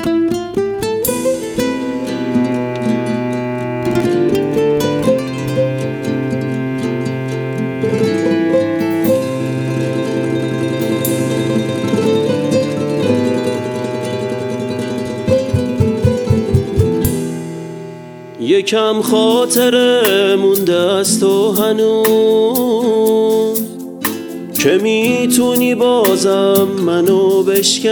یکم خاطره مونده از تو هنوز که میتونی بازم منو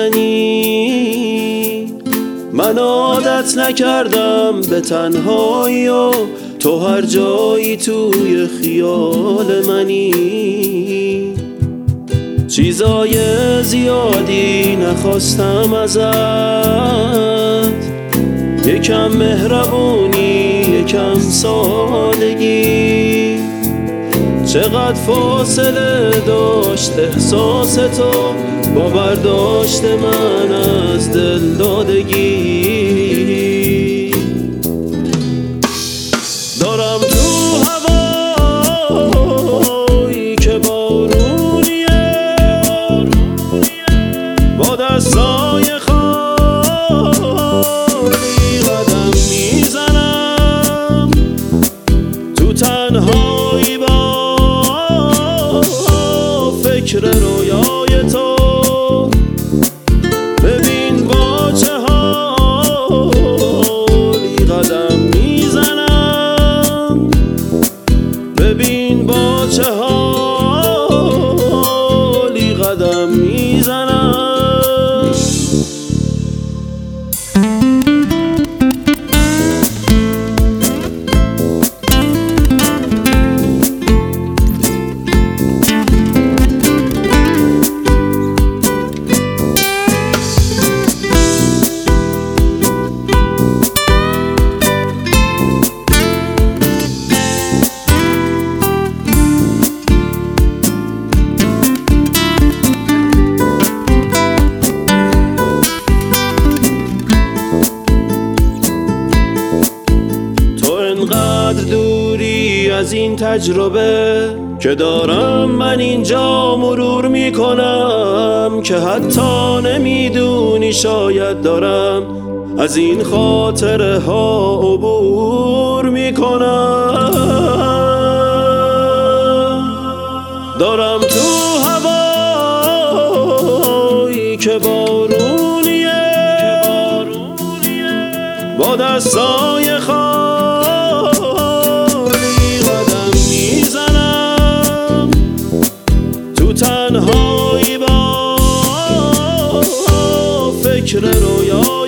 بشکنی. من عادت نکردم به تنهایی و تو هر جایی توی خیال منی. چیزای زیادی نخواستم ازت، یکم مهربونی، یکم سادگی. چقدر فاصله داشت احساس تو با برداشت من از دل دادگی. دارم تو هوایی که بارونیه، با دستای تنهایی با فکر رویای تو. ببین با چه حالی قدم میزنم، ببین با چه حالی قدم میزنم. انقدر دوری از این تجربه که دارم من اینجا مرور میکنم، که حتی نمیدونی شاید دارم از این خاطره ها عبور میکنم. دارم تو هوایی که بارونیه، با دستای تنهایی با فکر رویا